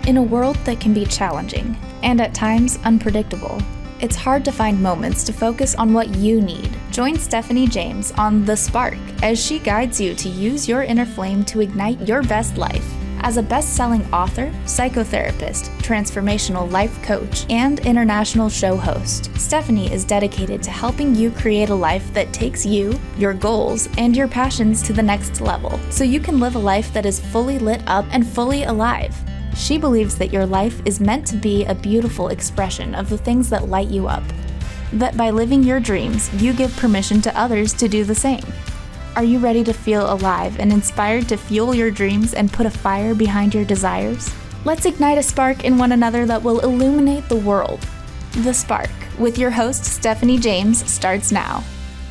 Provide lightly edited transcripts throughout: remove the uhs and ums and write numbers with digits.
In a world that can be challenging and at times unpredictable, it's hard to find moments to focus on what you need. Join Stephanie James on The Spark as she guides you to use your inner flame to ignite your best life. As a best-selling author, psychotherapist, transformational life coach, and international show host, Stephanie is dedicated to helping you create a life that takes you, your goals, and your passions to the next level, so you can live a life that is fully lit up and fully alive. She believes that your life is meant to be a beautiful expression of the things that light you up. That by living your dreams, you give permission to others to do the same. Are you ready to feel alive and inspired to fuel your dreams and put a fire behind your desires? Let's ignite a spark in one another that will illuminate the world. The Spark, with your host Stephanie James, starts now.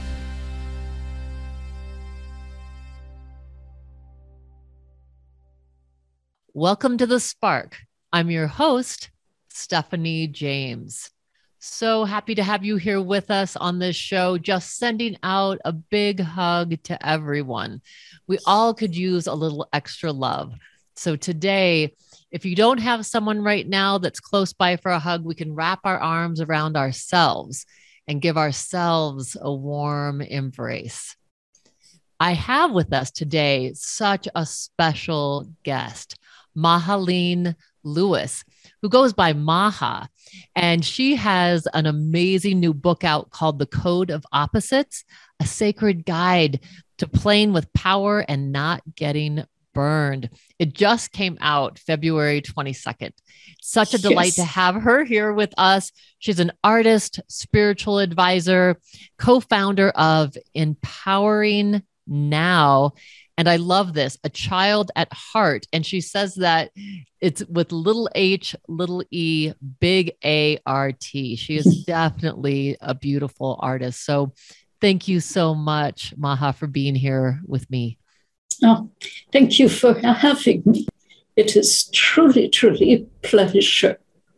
Welcome to The Spark. I'm your host, Stephanie James. So happy to have you here with us on this show. Just sending out a big hug to everyone. We all could use a little extra love. So today, if you don't have someone right now that's close by for a hug, we can wrap our arms around ourselves and give ourselves a warm embrace. I have with us today such a special guest, Mahaleen Lewis, who goes by Maha, and she has an amazing new book out called The Code of Opposites, a sacred guide to playing with power and not getting burned. It just came out February 22nd. Such a delight to have her here with us. She's an artist, spiritual advisor, co-founder of Empowering Now. And I love this, a child at heart. And she says that it's with little h, little e, big A-R-T. She is definitely a beautiful artist. So thank you so much, Maha, for being here with me. Oh, thank you for having me. It is truly, truly a pleasure.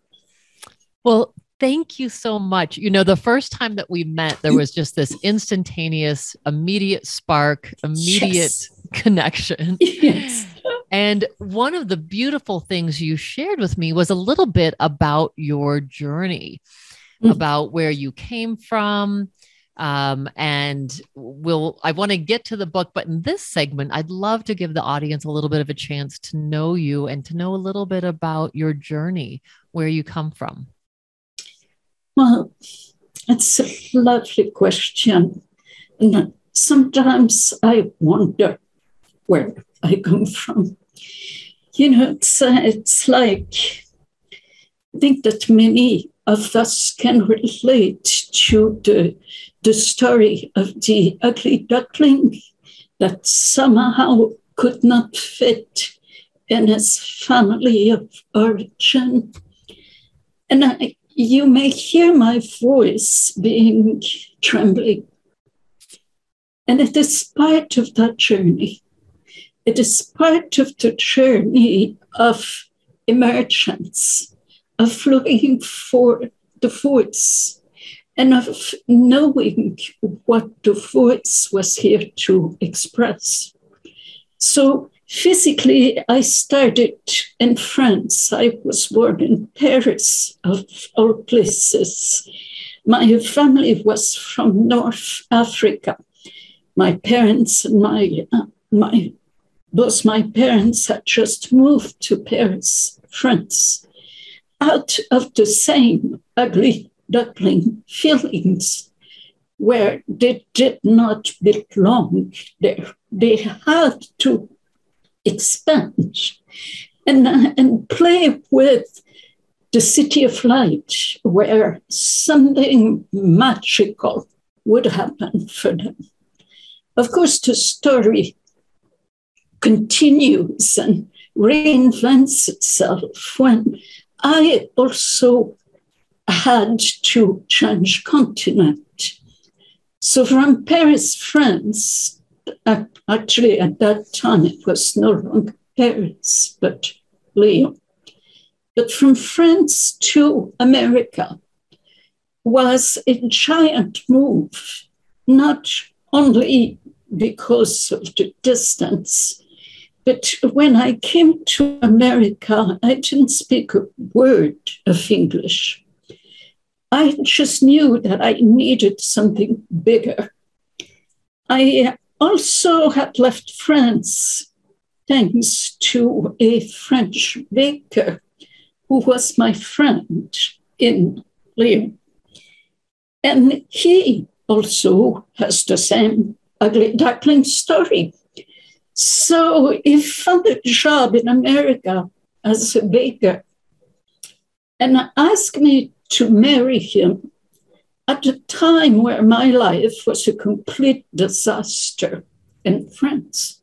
Well, thank you so much. You know, the first time that we met, there was just this instantaneous, immediate spark, immediate connection. Yes. And one of the beautiful things you shared with me was a little bit about your journey, about where you came from. And I want to get to the book, but in this segment, I'd love to give the audience a little bit of a chance to know you and to know a little bit about your journey, where you come from. Well, it's a lovely question. And sometimes I wonder where I come from. You know, it's like, I think that many of us can relate to the story of the ugly duckling that somehow could not fit in his family of origin. And you may hear my voice being trembling. And it is part of that journey. It is part of the journey of emergence, of looking for the voice, and of knowing what the voice was here to express. So physically, I started in France. I was born in Paris, of all places. My family was from North Africa. My parents and both my parents had just moved to Paris, France, out of the same ugly duckling feelings where they did not belong there. They had to expand and play with the city of light where something magical would happen for them. Of course, the story continues and reinvents itself when I also had to change continent. So from Paris, France, actually at that time it was no longer Paris, but Lyon. But from France to America was a giant move, not only because of the distance, But when I came to America, I didn't speak a word of English. I just knew that I needed something bigger. I also had left France thanks to a French baker who was my friend in Lyon. And he also has the same ugly duckling story. So he found a job in America as a baker and asked me to marry him at a time where my life was a complete disaster in France.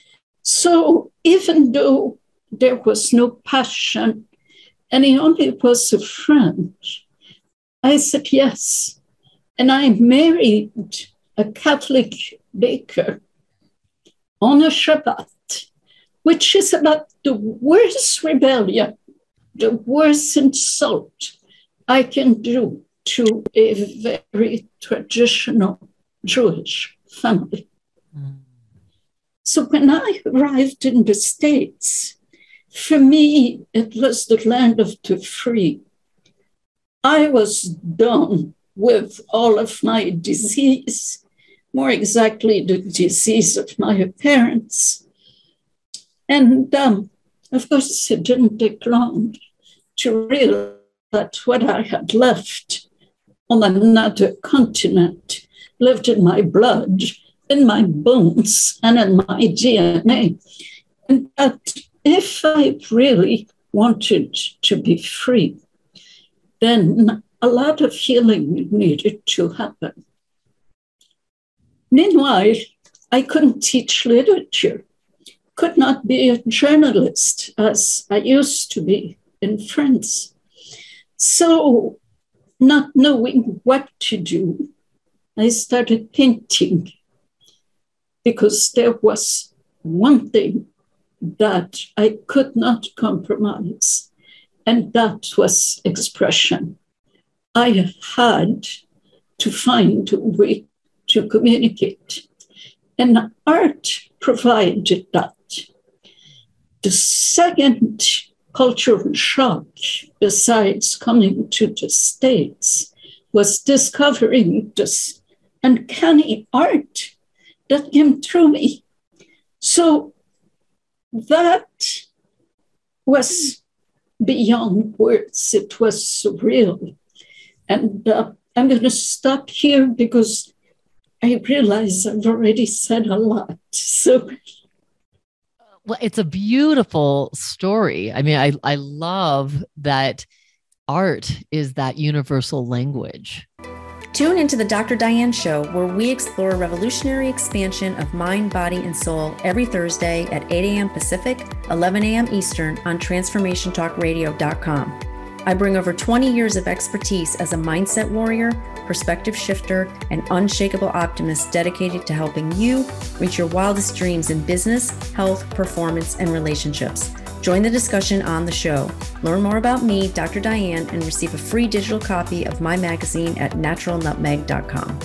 So even though there was no passion and he only was a friend, I said yes. And I married a Catholic baker on a Shabbat, which is about the worst rebellion, the worst insult I can do to a very traditional Jewish family. Mm. So when I arrived in the States, for me, it was the land of the free. I was done with all of my disease, more exactly the disease of my parents. And of course, it didn't take long to realize that what I had left on another continent lived in my blood, in my bones, and in my DNA. And that if I really wanted to be free, then a lot of healing needed to happen. Meanwhile, I couldn't teach literature, could not be a journalist as I used to be in France. So, not knowing what to do, I started painting because there was one thing that I could not compromise, and that was expression. I had to find a way to communicate, and art provided that. The second cultural shock, besides coming to the States, was discovering this uncanny art that came through me. So that was beyond words. It was surreal. And I'm going to stop here because I realize I've already said a lot. So, well, it's a beautiful story. I mean, I love that art is that universal language. Tune into the Dr. Diane Show, where we explore revolutionary expansion of mind, body, and soul every Thursday at 8 a.m. Pacific, 11 a.m. Eastern on TransformationTalkRadio.com. I bring over 20 years of expertise as a mindset warrior, perspective shifter, and unshakable optimist dedicated to helping you reach your wildest dreams in business, health, performance, and relationships. Join the discussion on the show. Learn more about me, Dr. Diane, and receive a free digital copy of my magazine at naturalnutmeg.com.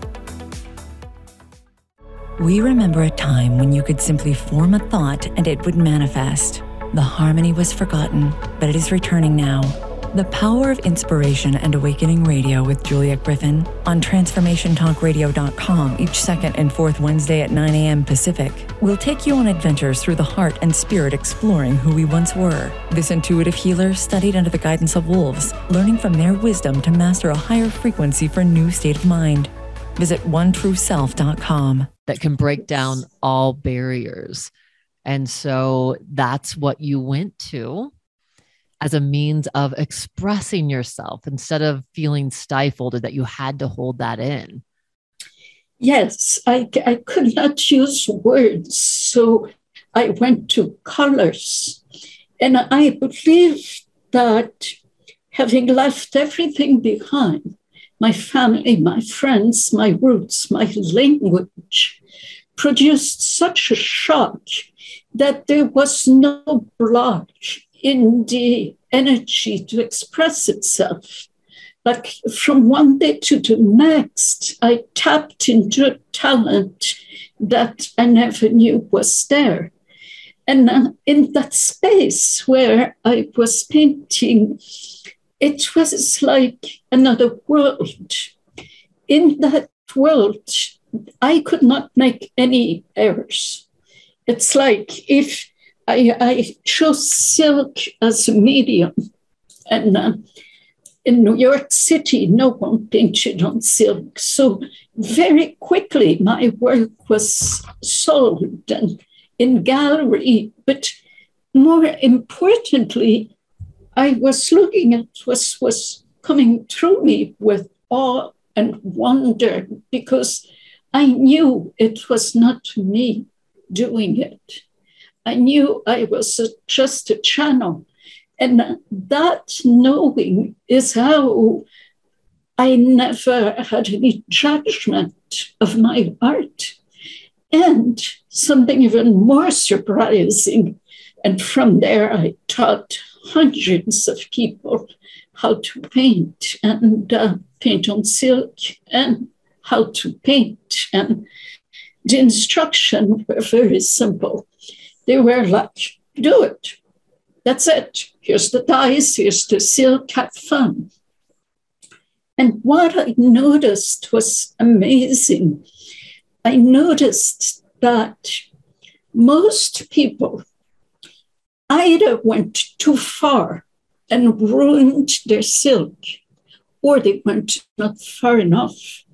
We remember a time when you could simply form a thought and it would manifest. The harmony was forgotten, but it is returning now. The Power of Inspiration and Awakening Radio with Julia Griffin on TransformationTalkRadio.com each second and fourth Wednesday at 9 a.m. Pacific will take you on adventures through the heart and spirit, exploring who we once were. This intuitive healer studied under the guidance of wolves, learning from their wisdom to master a higher frequency for a new state of mind. Visit OneTrueSelf.com. That can break down all barriers. And so that's what you went to as a means of expressing yourself instead of feeling stifled or that you had to hold that in. Yes, I could not use words, so I went to colors. And I believe that having left everything behind, my family, my friends, my roots, my language, produced such a shock that there was no block in the energy to express itself. Like from one day to the next, I tapped into a talent that I never knew was there. And in that space where I was painting, it was like another world. In that world, I could not make any errors. It's like if I chose silk as a medium, and in New York City, no one painted on silk. So very quickly, my work was sold and in gallery. But more importantly, I was looking at what was coming through me with awe and wonder, because I knew it was not me doing it. I knew I was just a channel. And that knowing is how I never had any judgment of my art. And something even more surprising, and from there I taught hundreds of people how to paint and paint on silk and how to paint. And the instructions were very simple. They were like, do it. That's it. Here's the dyes, here's the silk, have fun. And what I noticed was amazing. I noticed that most people either went too far and ruined their silk, or they went not far enough.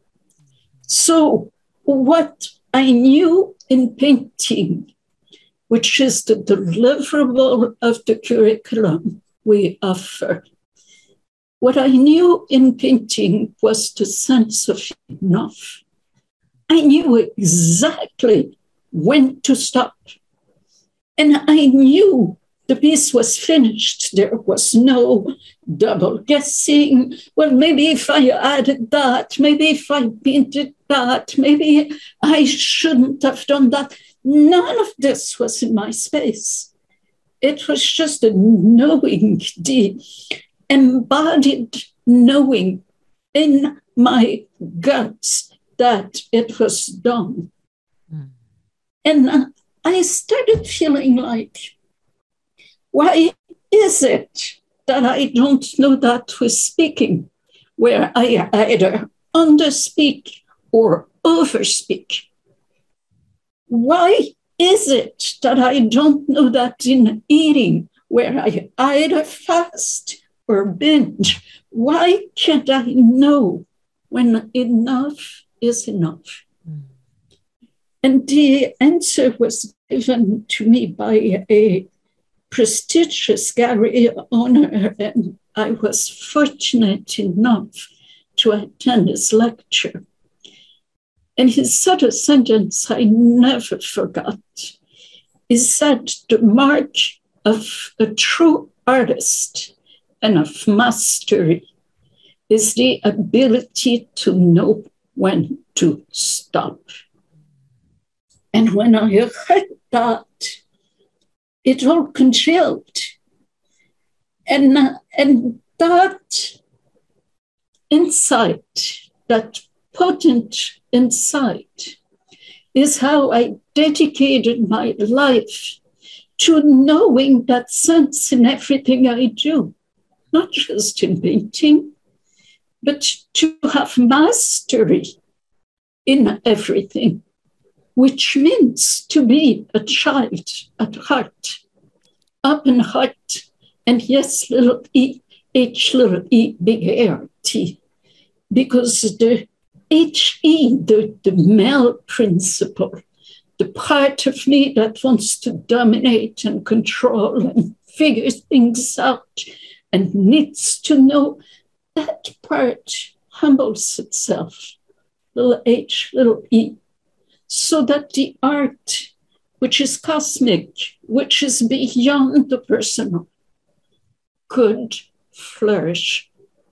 So what I knew in painting, which is the deliverable of the curriculum we offer. What I knew in painting was the sense of enough. I knew exactly when to stop. And I knew the piece was finished. There was no double guessing. Well, maybe if I added that, maybe if I painted that, maybe I shouldn't have done that. None of this was in my space. It was just a knowing, the embodied knowing in my guts that it was done. Mm. And I started feeling like, why is it that I don't know that with speaking, where I either underspeak or overspeak? Why is it that I don't know that in eating, where I either fast or binge? Why can't I know when enough is enough? Mm. And the answer was given to me by a prestigious gallery owner, and I was fortunate enough to attend his lecture. And he said a sentence I never forgot. He said, the mark of a true artist and of mastery is the ability to know when to stop. And when I heard that, it all congealed. And that insight, that potent insight, is how I dedicated my life to knowing that sense in everything I do, not just in painting, but to have mastery in everything, which means to be a child at heart, open heart, and yes, little e, H, little e, big A-R-T, because the H-E, the male principle, the part of me that wants to dominate and control and figure things out and needs to know, that part humbles itself, little h, little e, so that the art, which is cosmic, which is beyond the personal, could flourish.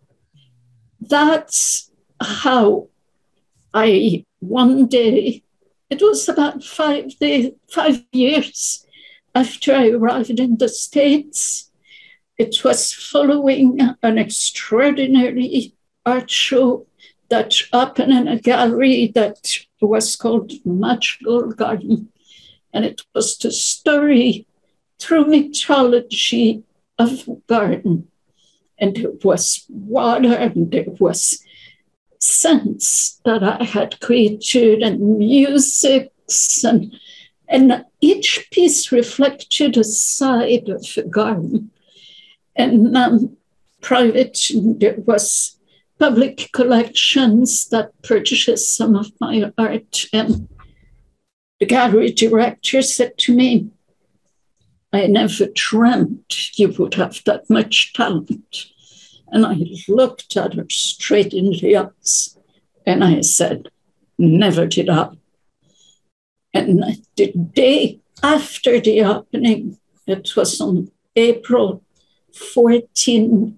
That's how I, one day, it was about 5 years after I arrived in the States. It was following an extraordinary art show that opened in a gallery that was called Magical Garden. And it was the story through mythology of garden. And there was water, and there was scents that I had created, and musics, and each piece reflected a side of the garden. And private, there was public collections that purchased some of my art. And the gallery director said to me, I never dreamt you would have that much talent. And I looked at her straight in the eyes and I said, never did I. And the day after the opening, it was on April 14,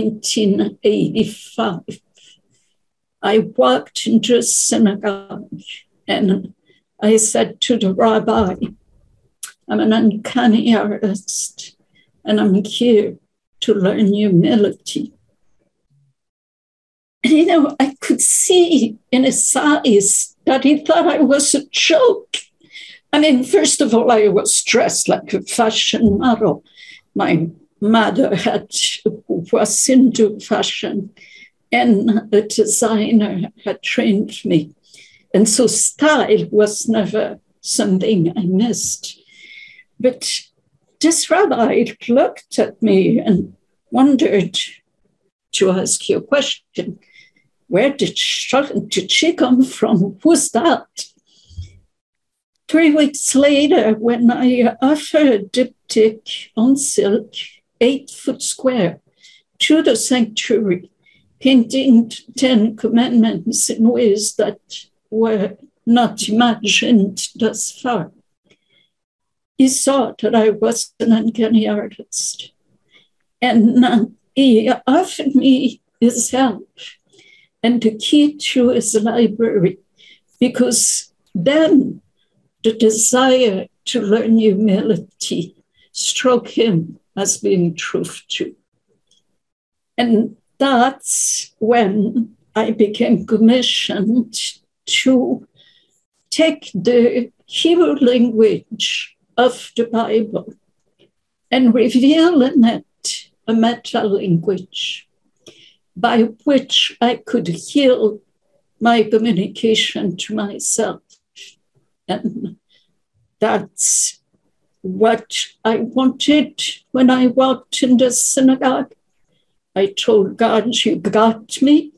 1985, I walked into a synagogue and I said to the rabbi, I'm an uncanny artist and I'm here to learn humility. And, you know, I could see in his eyes that he thought I was a joke. I mean, first of all, I was dressed like a fashion model. My mother was into fashion, and a designer had trained me. And so style was never something I missed. But this rabbi looked at me and wondered, to ask you a question, where did she come from? Who's that? 3 weeks later, when I offered a diptych on silk, 8 foot square, to the sanctuary, painting 10 commandments in ways that were not imagined thus far, he saw that I was an uncanny artist. And he offered me his help and the key to his library, because then the desire to learn humility struck him as being truth too. And that's when I became commissioned to take the Hebrew language of the Bible and reveal in it a meta language by which I could heal my communication to myself. And that's what I wanted when I walked in the synagogue. I told God, you got me.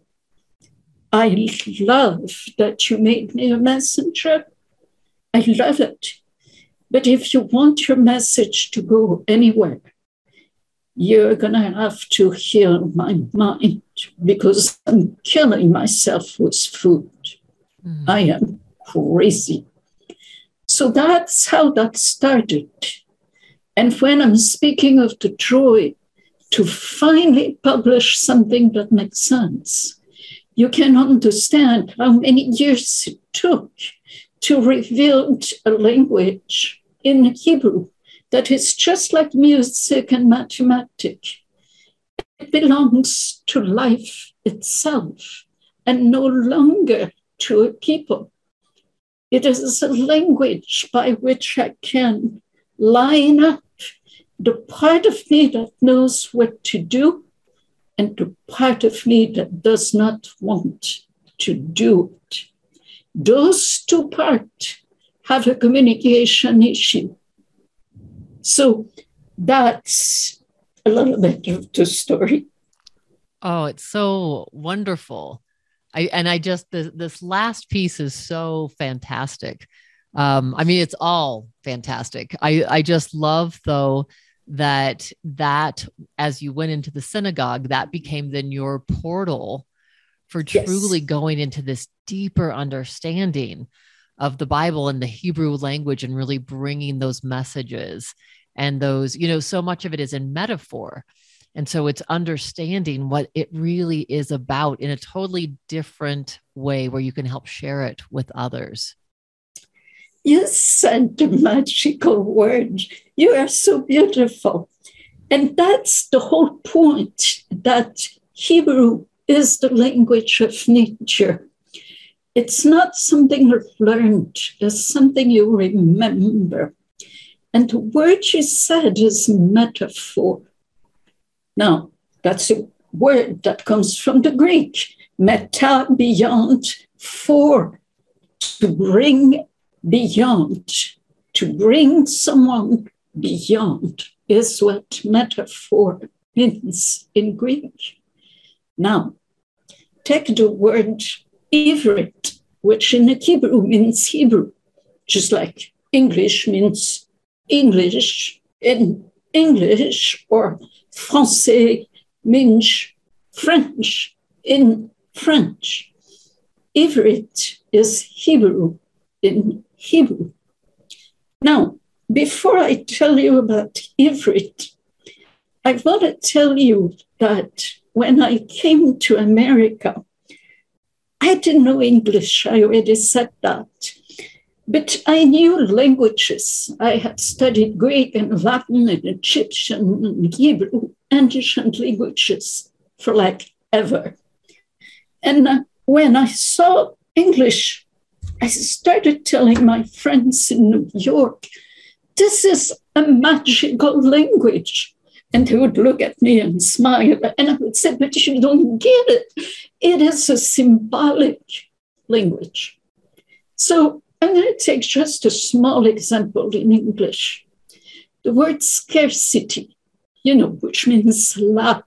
I love that you made me a messenger. I love it. But if you want your message to go anywhere, you're going to have to heal my mind, because I'm killing myself with food. I am crazy. So that's how that started. And when I'm speaking of the joy to finally publish something that makes sense, you can understand how many years it took to reveal a language in Hebrew that is just like music and mathematics. It belongs to life itself and no longer to a people. It is a language by which I can line up the part of me that knows what to do and the part of me that does not want to do it. Those two parts have a communication issue. So that's a little bit of the story. Oh, it's so wonderful. This last piece is so fantastic. I mean, it's all fantastic. I just love, though, that as you went into the synagogue, that became then your portal for truly going into this deeper understanding of the Bible and the Hebrew language, and really bringing those messages and those, so much of it is in metaphor. And so it's understanding what it really is about in a totally different way where you can help share it with others. You said the magical word. You are so beautiful. And that's the whole point, that Hebrew is the language of nature. It's not something learned, it's something you remember. And the word you said is metaphor. Now, that's a word that comes from the Greek, meta, beyond, for, to bring beyond, to bring someone beyond is what metaphor means in Greek. Now, take the word ivrit, which in Hebrew means Hebrew, just like English means English in English, or français means French in French. Ivrit is Hebrew in Hebrew. Now, before I tell you about Ivrit, I want to tell you that when I came to America, I didn't know English. I already said that. But I knew languages. I had studied Greek and Latin and Egyptian and Hebrew, ancient languages for like ever. And when I saw English, I started telling my friends in New York, this is a magical language. And they would look at me and smile. And I would say, but you don't get it. It is a symbolic language. So I'm going to take just a small example in English. The word scarcity, which means lack.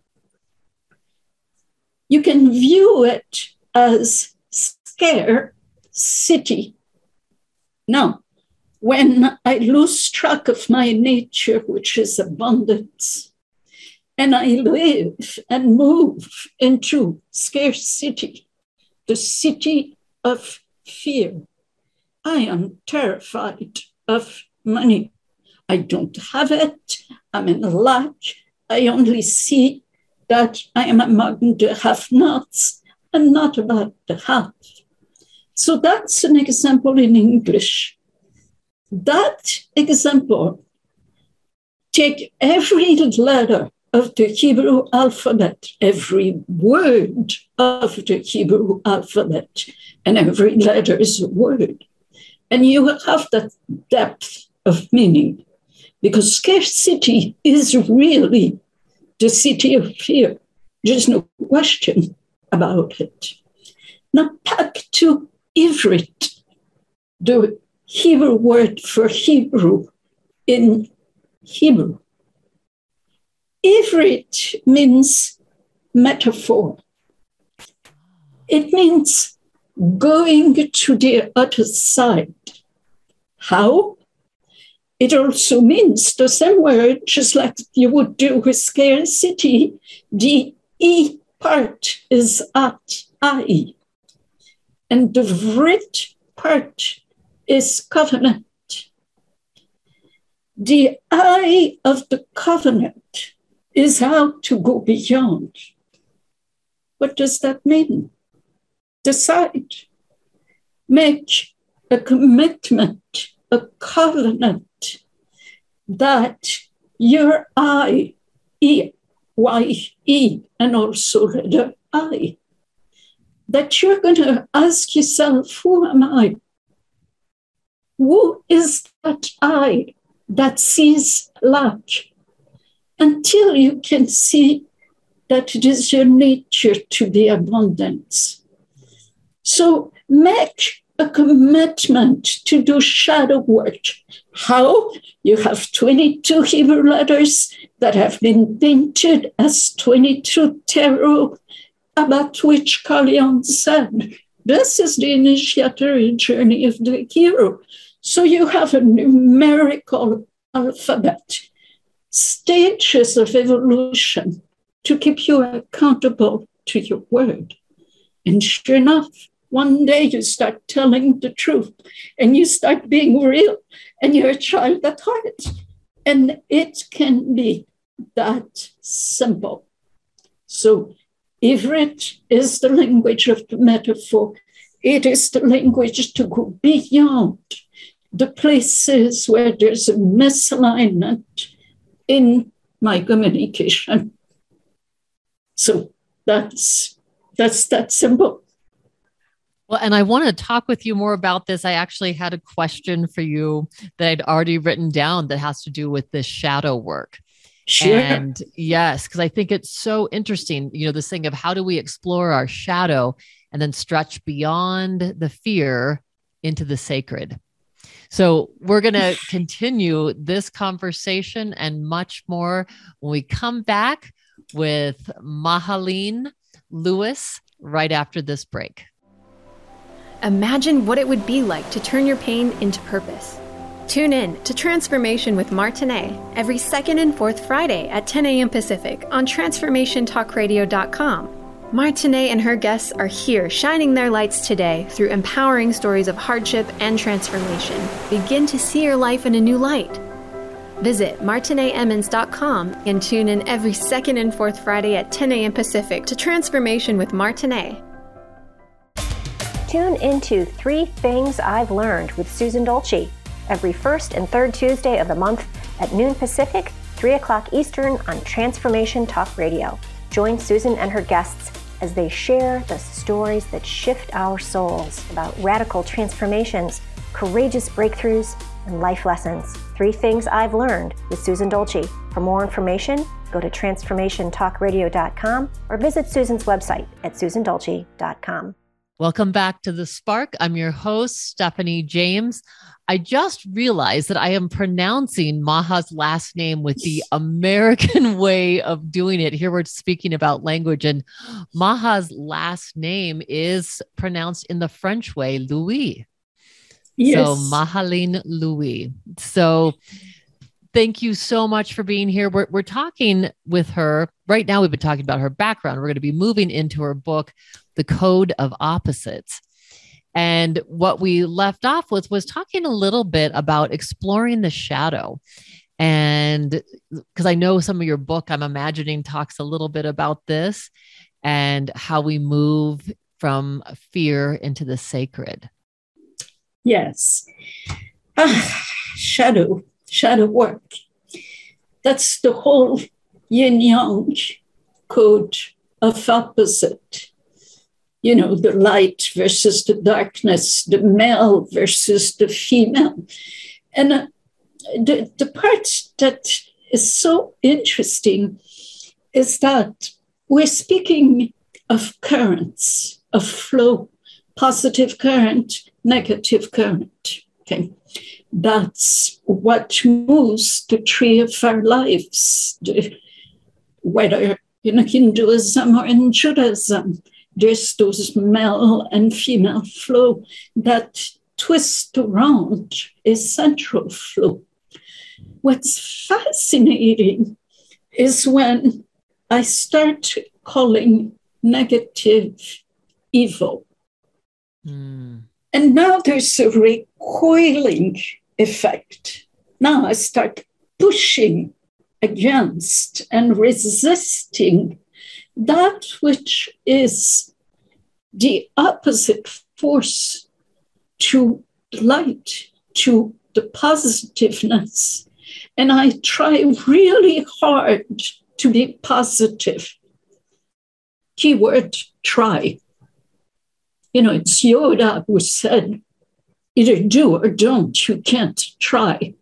You can view it as scare city. Now, when I lose track of my nature, which is abundance, and I live and move into scarcity, the city of fear, I am terrified of money. I don't have it. I'm in lack. I only see that I am among the have-nots and not about the have. So that's an example in English. That example, take every letter of the Hebrew alphabet, every word of the Hebrew alphabet, and every letter is a word. And you will have that depth of meaning, because scarcity is really the city of fear. There's no question about it. Now back to Ivrit, the Hebrew word for Hebrew in Hebrew. Ivrit means metaphor. It means going to the other side. How? It also means the same word, just like you would do with scarcity. The E part is at, I. And the Vrit part is covenant. The I of the covenant is how to go beyond. What does that mean? Decide. Make a commitment, a covenant that your I, E, Y, E, and also letter I, that you're going to ask yourself, who am I? Who is that I that sees lack? Until you can see that it is your nature to be abundance. So make a commitment to do shadow work. How? You have 22 Hebrew letters that have been painted as 22 tarot, about which Carl Jung said, this is the initiatory journey of the hero. So you have a numerical alphabet, stages of evolution to keep you accountable to your word. And sure enough, one day you start telling the truth and you start being real and you're a child at heart. And it can be that simple. So Ivrit is the language of the metaphor. It is the language to go beyond the places where there's a misalignment in my communication. So that's that simple. Well, and I want to talk with you more about this. I actually had a question for you that I'd already written down that has to do with this shadow work. Sure. And yes, because I think it's so interesting, this thing of how do we explore our shadow and then stretch beyond the fear into the sacred. So we're going to continue this conversation and much more when we come back with Mahaleen Lewis right after this break. Imagine what it would be like to turn your pain into purpose. Tune in to Transformation with Martinet every second and fourth Friday at 10 a.m. Pacific on TransformationTalkRadio.com. Martinet and her guests are here shining their lights today through empowering stories of hardship and transformation. Begin to see your life in a new light. Visit MartinetEmmons.com and tune in every second and fourth Friday at 10 a.m. Pacific to Transformation with Martinet. Tune into 3 Things I've Learned with Susan Dolce every first and third Tuesday of the month at noon Pacific, 3 o'clock Eastern on Transformation Talk Radio. Join Susan and her guests as they share the stories that shift our souls about radical transformations, courageous breakthroughs, and life lessons. 3 Things I've Learned with Susan Dolce. For more information, go to TransformationTalkRadio.com or visit Susan's website at SusanDolce.com. Welcome back to The Spark. I'm your host, Stephanie James. I just realized that I am pronouncing Maha's last name with the American way of doing it. Here we're speaking about language, and Maha's last name is pronounced in the French way, Louis. Yes. So Mahaleen Louis. So thank you so much for being here. We're talking with her right now. We've been talking about her background. We're going to be moving into her book, The Code of Opposites. And what we left off with was talking a little bit about exploring the shadow. And because I know some of your book, I'm imagining, talks a little bit about this and how we move from fear into the sacred. Yes. Shadow work. That's the whole yin-yang code of opposite. The light versus the darkness, the male versus the female. And the part that is so interesting is that we're speaking of currents, of flow, positive current, negative current. Okay. That's what moves the tree of our lives, whether in Hinduism or in Judaism. There's those male and female flow that twist around a central flow. What's fascinating is when I start calling negative evil. And now there's a recoiling effect. Now I start pushing against and resisting that which is the opposite force to light, to the positiveness. And I try really hard to be positive. Keyword, try. It's Yoda who said, either do or don't, you can't try,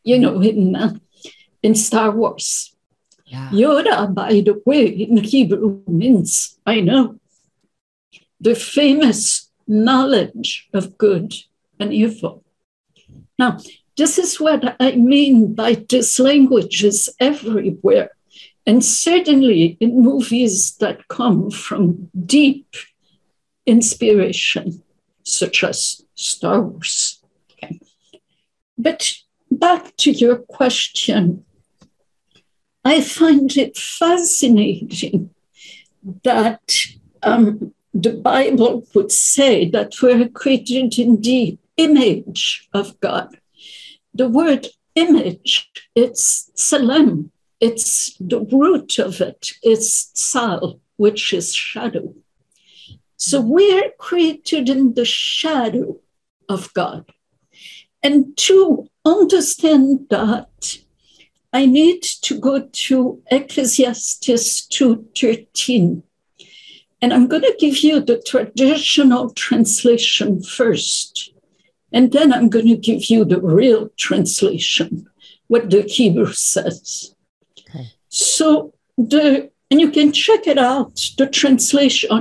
in Star Wars. Yeah. Yoda, by the way, in Hebrew means, I know, the famous knowledge of good and evil. Now, this is what I mean by this language is everywhere, and certainly in movies that come from deep inspiration, such as Star Wars. Okay. But back to your question, I find it fascinating that the Bible would say that we're created in the image of God. The word image, it's tselem, it's the root of it, it's tsal, which is shadow. So we're created in the shadow of God. And to understand that, I need to go to Ecclesiastes 2:13, And I'm going to give you the traditional translation first. And then I'm going to give you the real translation, what the Hebrew says. Okay. So and you can check it out, the translation,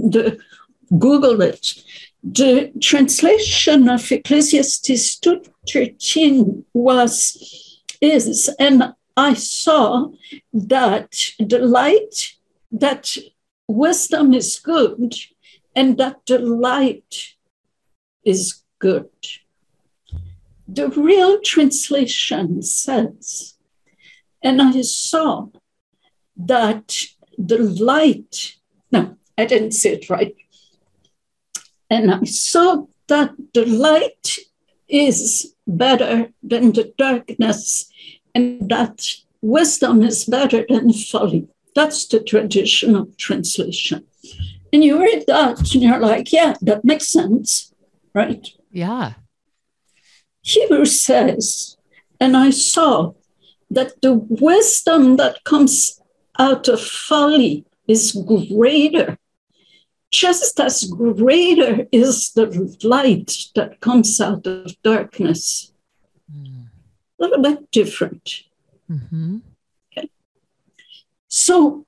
Google it. The translation of Ecclesiastes 2:13 is, and I saw that the light, that wisdom is good, and that the light is good. The real translation says, and I saw that the light, no, I didn't say it right. And I saw that the light is better than the darkness, and that wisdom is better than folly. That's the traditional translation. And you read that and you're like, yeah, that makes sense, right? Yeah. Hebrew says, and I saw that the wisdom that comes out of folly is greater. Just as greater is the light that comes out of darkness. A little bit different. Mm-hmm. Okay. So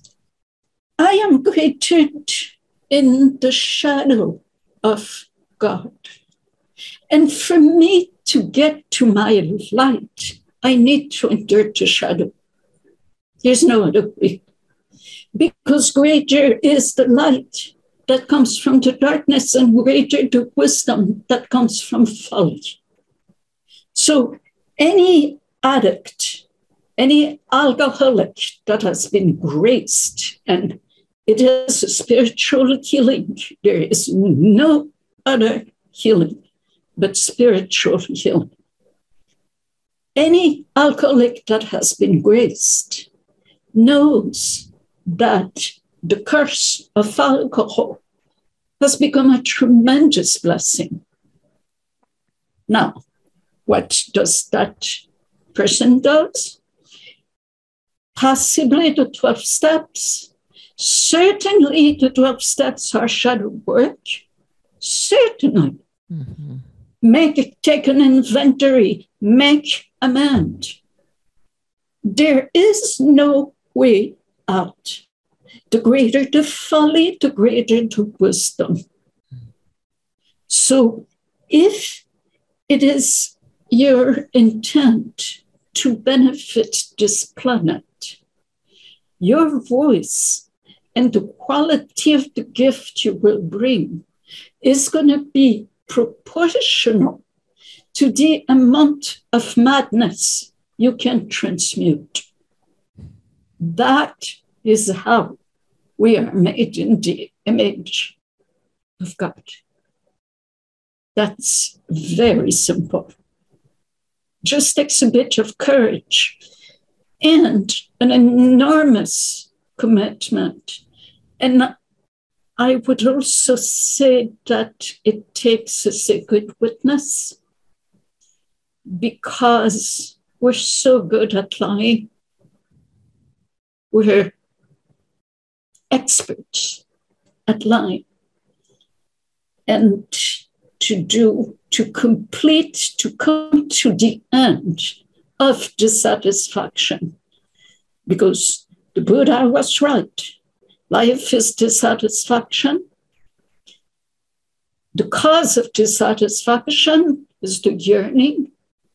I am created in the shadow of God. And for me to get to my light, I need to enter the shadow. There's no other way. Because greater is the light that comes from the darkness, and greater the wisdom that comes from folly. So any addict, any alcoholic that has been graced, and it is a spiritual healing. There is no other healing but spiritual healing. Any alcoholic that has been graced knows that the curse of alcohol has become a tremendous blessing. Now, what does that person do? Possibly the 12 steps. Certainly the 12 steps are shadow work. Certainly. Mm-hmm. Take an inventory, make amend. There is no way out. The greater the folly, the greater the wisdom. So if it is your intent to benefit this planet, your voice and the quality of the gift you will bring is going to be proportional to the amount of madness you can transmute. That is how we are made in the image of God. That's very simple. Just takes a bit of courage and an enormous commitment. And I would also say that it takes a sacred witness, because we're so good at lying. We're experts at lying. And to come to the end of dissatisfaction. Because the Buddha was right. Life is dissatisfaction. The cause of dissatisfaction is the yearning.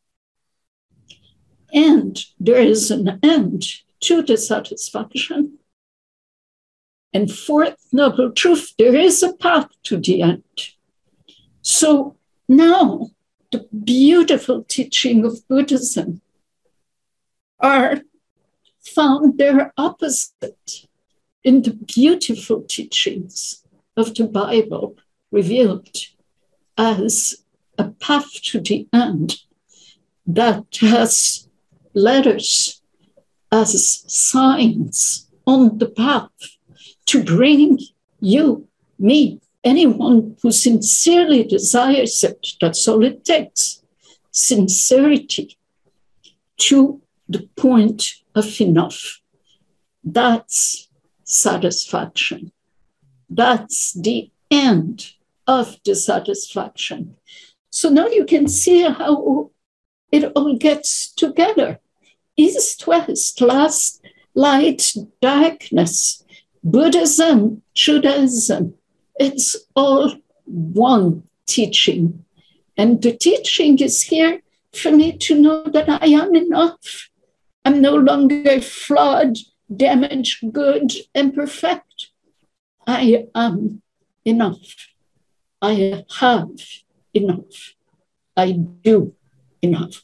And there is an end to dissatisfaction. And fourth noble truth, there is a path to the end. So now the beautiful teaching of Buddhism are found their opposite in the beautiful teachings of the Bible, revealed as a path to the end that has letters as signs on the path to bring you, me, anyone who sincerely desires it, that's all it takes, sincerity, to the point of enough. That's satisfaction. That's the end of dissatisfaction. So now you can see how it all gets together. East, west, last, light, darkness, Buddhism, Judaism, it's all one teaching. And the teaching is here for me to know that I am enough. I'm no longer flawed, damaged, good, imperfect. I am enough. I have enough. I do enough.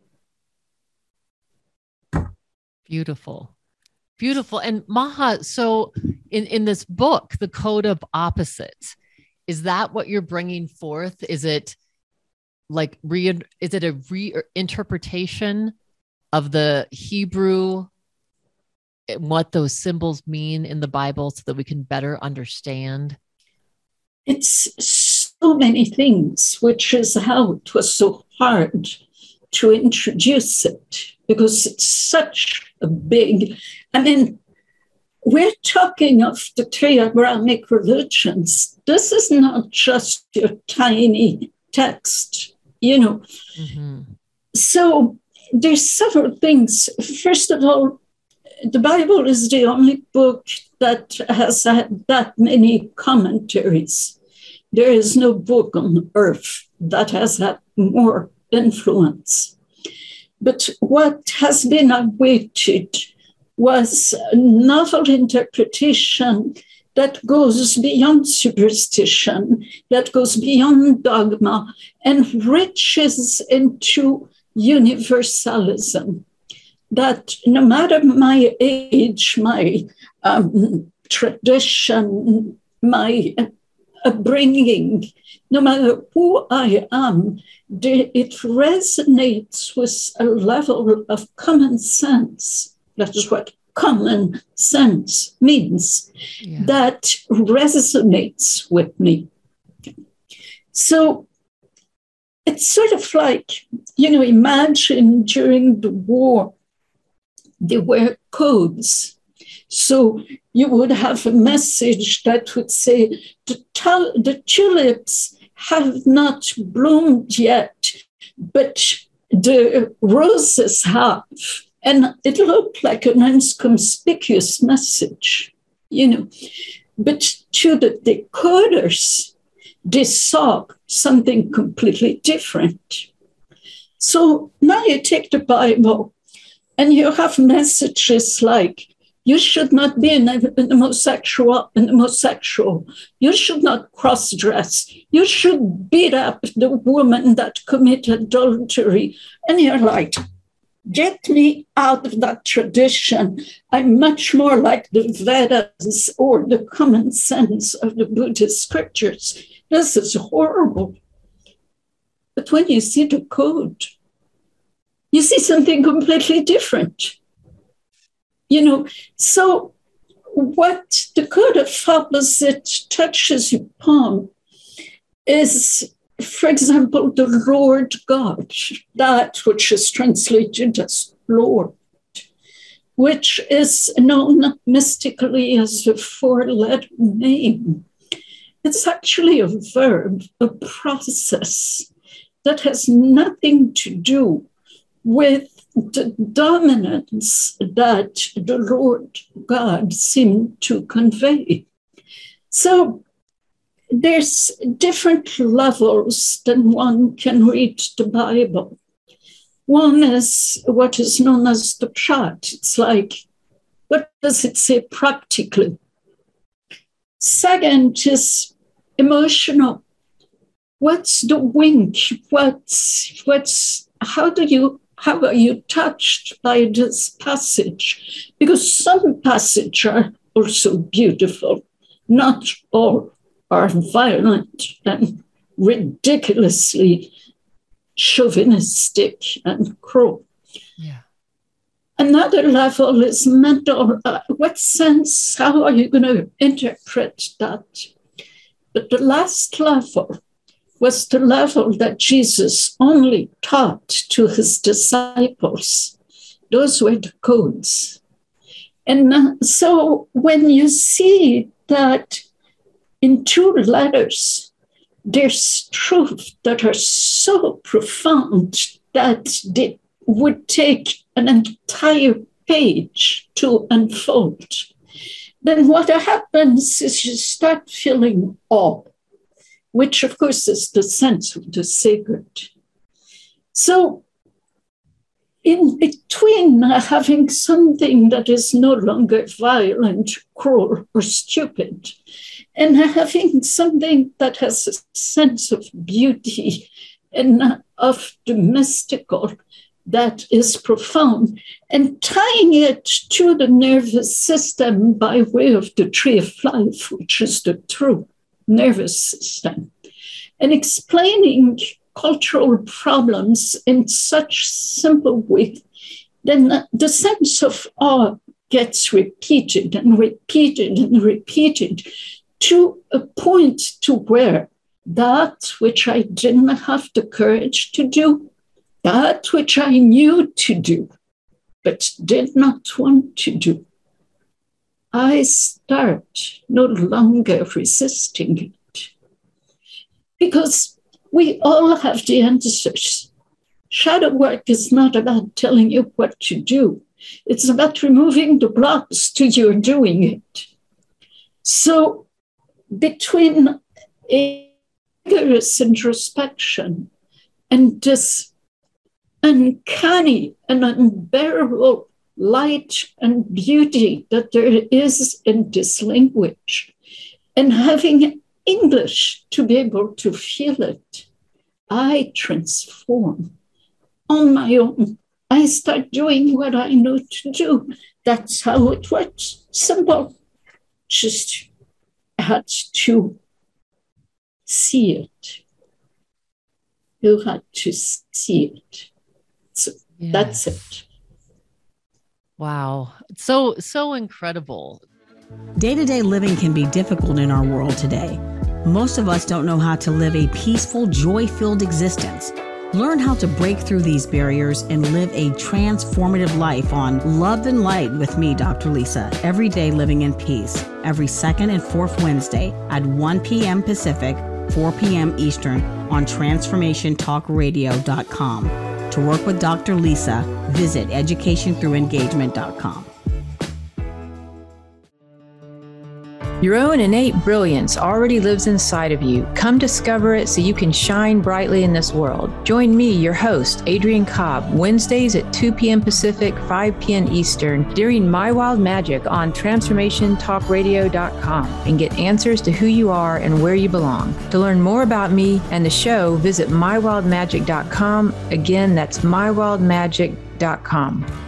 Beautiful. Beautiful. And Maha, so in this book, The Code of Opposites, is that what you're bringing forth? Is it like is it a reinterpretation of the Hebrew, what those symbols mean in the Bible so that we can better understand? It's so many things, which is how it was so hard to introduce it, because it's such a big, I mean, we're talking of the three Abrahamic religions. This is not just your tiny text, you know. Mm-hmm. So there's several things. First of all, the Bible is the only book that has had that many commentaries. There is no book on earth that has had more influence. But what has been awaited was a novel interpretation that goes beyond superstition, that goes beyond dogma, and reaches into universalism. That no matter my age, my tradition, my upbringing, no matter who I am, it resonates with a level of common sense. That is what common sense means. Yeah. That resonates with me. So it's sort of like, you know, imagine during the war, there were codes. So you would have a message that would say, the tulips have not bloomed yet, but the roses have. And it looked like an inconspicuous message, you know. But to the decoders, they saw something completely different. So now you take the Bible and you have messages like, you should not be an homosexual. You should not cross-dress. You should beat up the woman that committed adultery. And you're like, get me out of that tradition. I'm much more like the Vedas or the common sense of the Buddhist scriptures. This is horrible. But when you see the code, you see something completely different. You know, so what the Code of Opposites touches upon is, for example, the Lord God, that which is translated as Lord, which is known mystically as a four-letter name. It's actually a verb, a process that has nothing to do with the dominance that the Lord God seemed to convey. So there's different levels that one can read the Bible. One is what is known as the pshat. It's like, what does it say practically? Second is emotional. What's the wink? How are you touched by this passage? Because some passages are also beautiful. Not all are violent and ridiculously chauvinistic and cruel. Yeah. Another level is mental. What sense? How are you going to interpret that? But the last level was the level that Jesus only taught to his disciples. Those were the codes. And so when you see that in 2 letters, there's truth that are so profound that it would take an entire page to unfold. Then what happens is you start feeling awe, which of course is the sense of the sacred. So in between having something that is no longer violent, cruel, or stupid, and having something that has a sense of beauty and of the mystical that is profound, and tying it to the nervous system by way of the tree of life, which is the true nervous system, and explaining cultural problems in such simple way, then the sense of awe gets repeated and repeated and repeated to a point to where that which I didn't have the courage to do, that which I knew to do, but did not want to do, I start no longer resisting it. Because we all have the answers. Shadow work is not about telling you what to do. It's about removing the blocks to your doing it. So between a rigorous introspection and this uncanny and unbearable light and beauty that there is in this language, and having English to be able to feel it, I transform on my own. I start doing what I know to do. That's how it works. Simple. Just had to see it. You had to see it. So yes. That's it. Wow. So incredible. Day-to-day living can be difficult in our world today. Most of us don't know how to live a peaceful, joy-filled existence. Learn how to break through these barriers and live a transformative life on Love and Light with me, Dr. Lisa, every day living in peace, every second and fourth Wednesday at 1 p.m. Pacific, 4 p.m. Eastern on TransformationTalkRadio.com. To work with Dr. Lisa, visit educationthroughengagement.com. Your own innate brilliance already lives inside of you. Come discover it so you can shine brightly in this world. Join me, your host, Adrienne Cobb, Wednesdays at 2 p.m. Pacific, 5 p.m. Eastern, during My Wild Magic on TransformationTalkRadio.com, and get answers to who you are and where you belong. To learn more about me and the show, visit MyWildMagic.com. Again, that's MyWildMagic.com.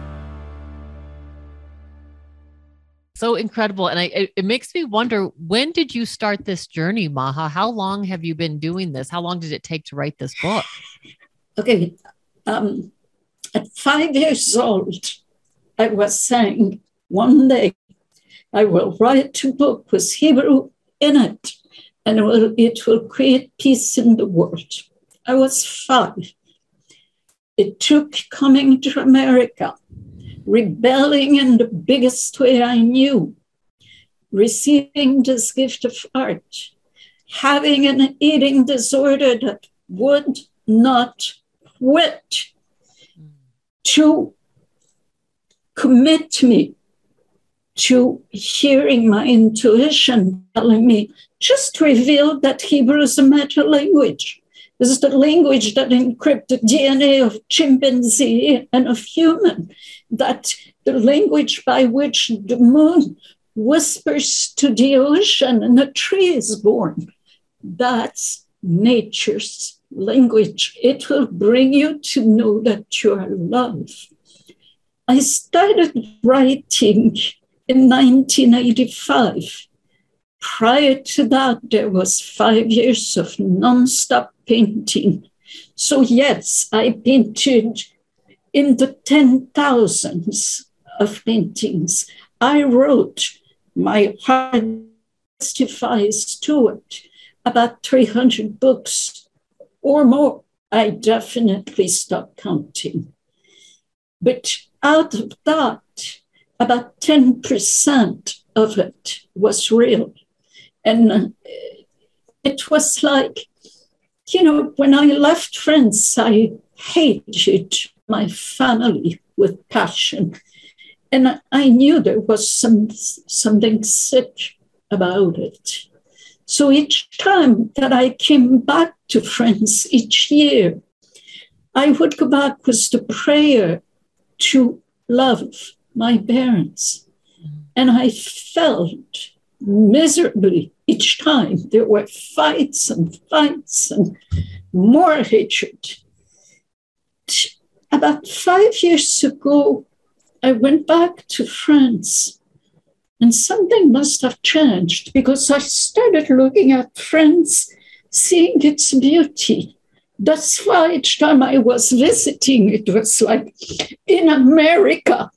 So incredible. And it makes me wonder, when did you start this journey, Maha? How long have you been doing this? How long did it take to write this book? Okay. At 5 years old, I was saying, one day I will write a book with Hebrew in it, and it will create peace in the world. I was 5. It took coming to America, rebelling in the biggest way I knew, receiving this gift of art, having an eating disorder that would not quit, to commit me to hearing my intuition telling me, just reveal that Hebrew is a meta language. This is the language that encrypts the DNA of chimpanzee and of human, that the language by which the moon whispers to the ocean and a tree is born. That's nature's language. It will bring you to know that you are loved. I started writing in 1985. Prior to that, there was 5 years of nonstop painting. So yes, I painted in the 10,000s of paintings. I wrote, my heart testifies to it, about 300 books or more. I definitely stopped counting. But out of that, about 10% of it was real. And it was like, when I left France, I hated my family with passion. And I knew there was something sick about it. So each time that I came back to France, each year, I would go back with the prayer to love my parents. And I felt miserably each time. There were fights and more hatred. About 5 years ago, I went back to France, and something must have changed because I started looking at France, seeing its beauty. That's why each time I was visiting, it was like in America,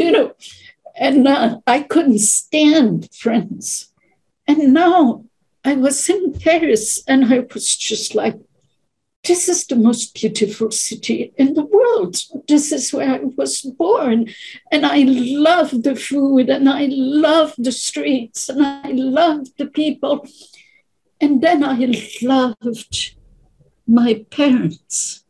and I couldn't stand France. And now I was in Paris, and I was just like, this is the most beautiful city in the world. This is where I was born. And I love the food, and I love the streets, and I love the people. And then I loved my parents.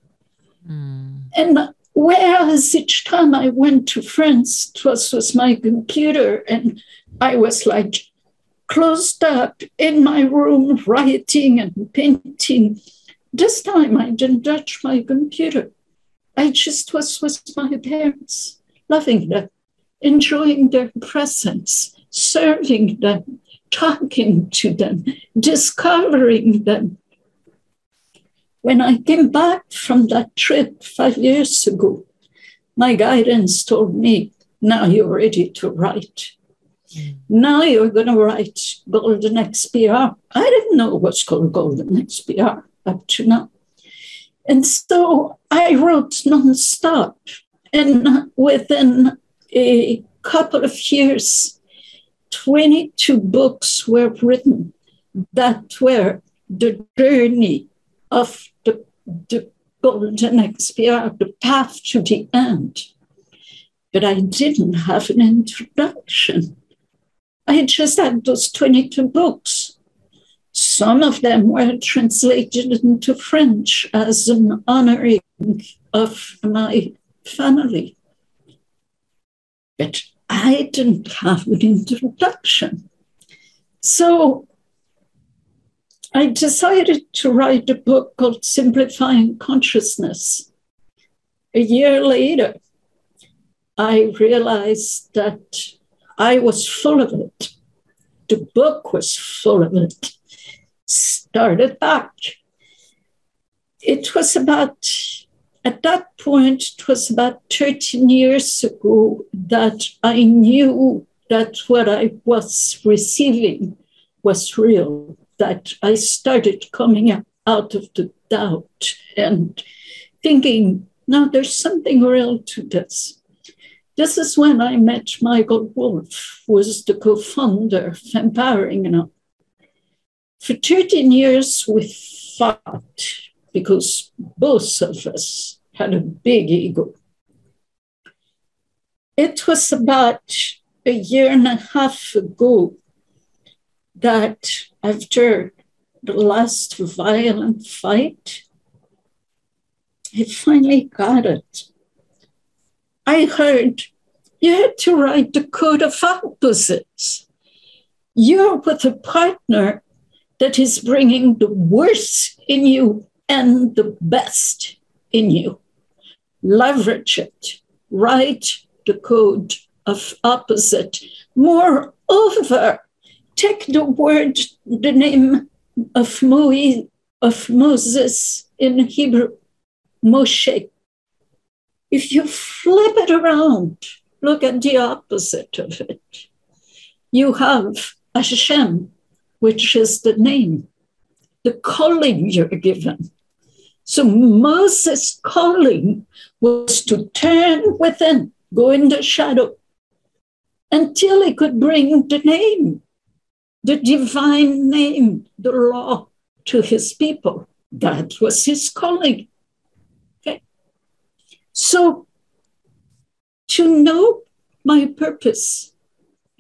And whereas each time I went to France, it was with my computer, and I was like closed up in my room, writing and painting. This time I didn't touch my computer. I just was with my parents, loving them, enjoying their presence, serving them, talking to them, discovering them. When I came back from that trip 5 years ago, my guidance told me, now you're ready to write. Now you're going to write Golden XPR. I didn't know it was called Golden XPR up to now. And so I wrote nonstop. And within a couple of years, 22 books were written that were the journey of the Golden XPR, the path to the end. But I didn't have an introduction. I just had those 22 books. Some of them were translated into French as an honoring of my family. But I didn't have an introduction. So I decided to write a book called Simplifying Consciousness. A year later, I realized that I was full of it. The book was full of it. Started back. It was about, at that point, it was about 13 years ago that I knew that what I was receiving was real, that I started coming out of the doubt and thinking, no, there's something real to this. This is when I met Michael Wolff, who was the co-founder of Empowering Enough. For 13 years, we fought because both of us had a big ego. It was about a year and a half ago that after the last violent fight, I finally got it. I heard, you had to write the code of opposites. You're with a partner that is bringing the worst in you and the best in you. Leverage it. Write the code of opposite. Moreover, take the name of Moses in Hebrew, Moshe. If you flip it around, look at the opposite of it. You have Hashem, which is the name, the calling you're given. So Moses' calling was to turn within, go in the shadow, until he could bring the name, the divine name, the law to his people. That was his calling. Okay. So to know my purpose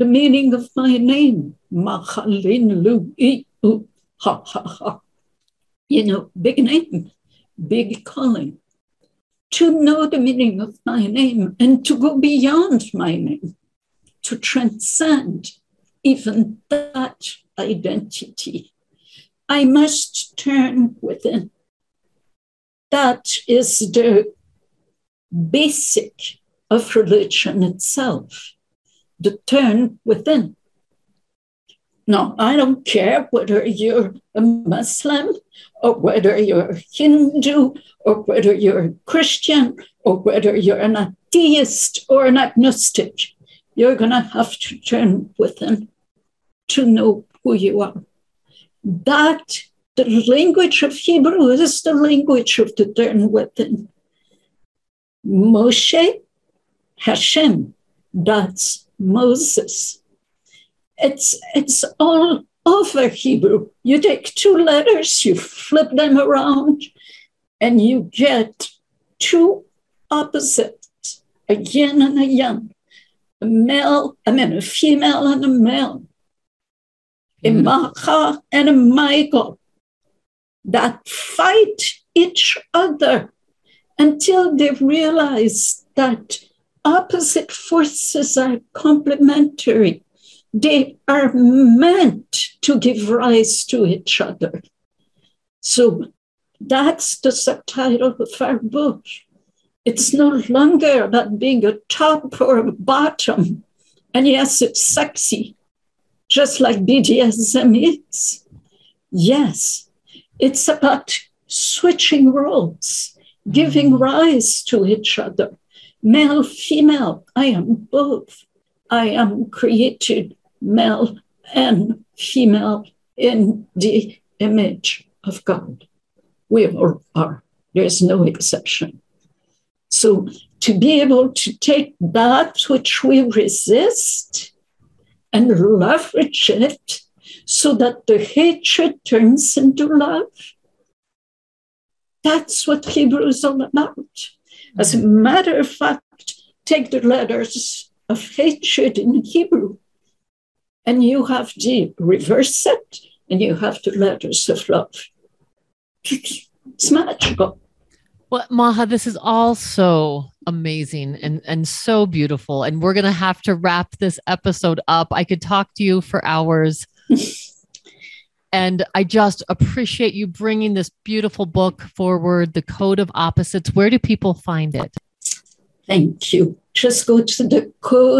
the meaning of my name. Machalin Lui ha ha ha. You know, big name, big calling. To know the meaning of my name and to go beyond my name, to transcend even that identity. I must turn within. That is the basic of religion itself, the turn within. No, I don't care whether you're a Muslim or whether you're Hindu or whether you're a Christian or whether you're an atheist or an agnostic. You're going to have to turn within to know who you are. That, the language of Hebrew is the language of the turn within. Moshe, Hashem, that's Moses. It's all over Hebrew. You take two letters, you flip them around, and you get two opposites, a yin and a yang, a female and a male, a macha and a Michael, that fight each other until they realize that opposite forces are complementary. They are meant to give rise to each other. So that's the subtitle of our book. It's no longer about being a top or a bottom. And yes, it's sexy, just like BDSM is. Yes, it's about switching roles, giving rise to each other. Male, female, I am both. I am created male and female in the image of God. We all are. There's no exception. So to be able to take that which we resist and leverage it so that the hatred turns into love, that's what Hebrew is all about. As a matter of fact, take the letters of hatred in Hebrew, and you have the reverse set, and you have the letters of love. It's magical. Well, Maha, this is all so amazing and so beautiful. And we're going to have to wrap this episode up. I could talk to you for hours. And I just appreciate you bringing this beautiful book forward, The Code of Opposites. Where do people find it? Thank you. Just go to the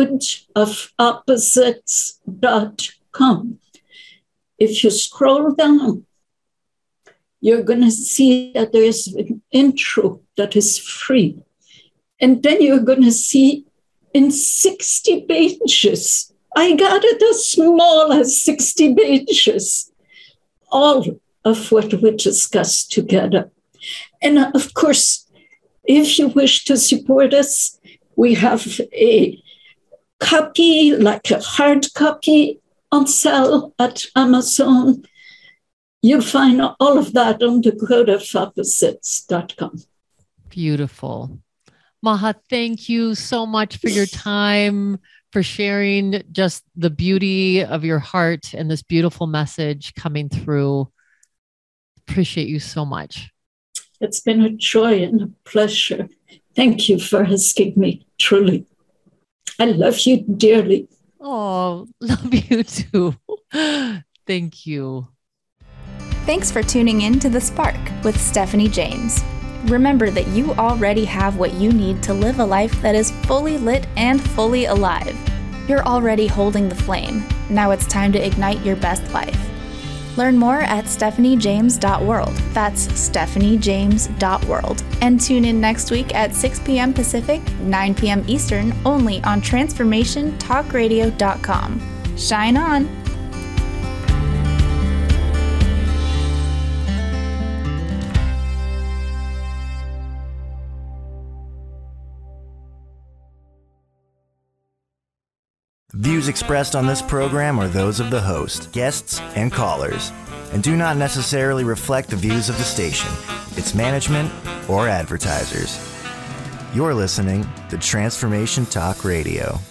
codeofopposites.com. If you scroll down, you're going to see that there's an intro that is free. And then you're going to see in 60 pages, I got it as small as 60 pages, all of what we discussed together. And of course, if you wish to support us, we have a copy, like a hard copy, on sale at Amazon. You'll find all of that on the codeofopposites.com. Beautiful. Maha, thank you so much for your time, for sharing just the beauty of your heart and this beautiful message coming through. Appreciate you so much. It's been a joy and a pleasure. Thank you for asking me, truly. I love you dearly. Oh, love you too. Thank you. Thanks for tuning in to The Spark with Stephanie James. Remember that you already have what you need to live a life that is fully lit and fully alive. You're already holding the flame. Now it's time to ignite your best life. Learn more at stephaniejames.world. That's stephaniejames.world. And tune in next week at 6 p.m. Pacific, 9 p.m. Eastern, only on transformationtalkradio.com. Shine on! Views expressed on this program are those of the host, guests, and callers, and do not necessarily reflect the views of the station, its management, or advertisers. You're listening to Transformation Talk Radio.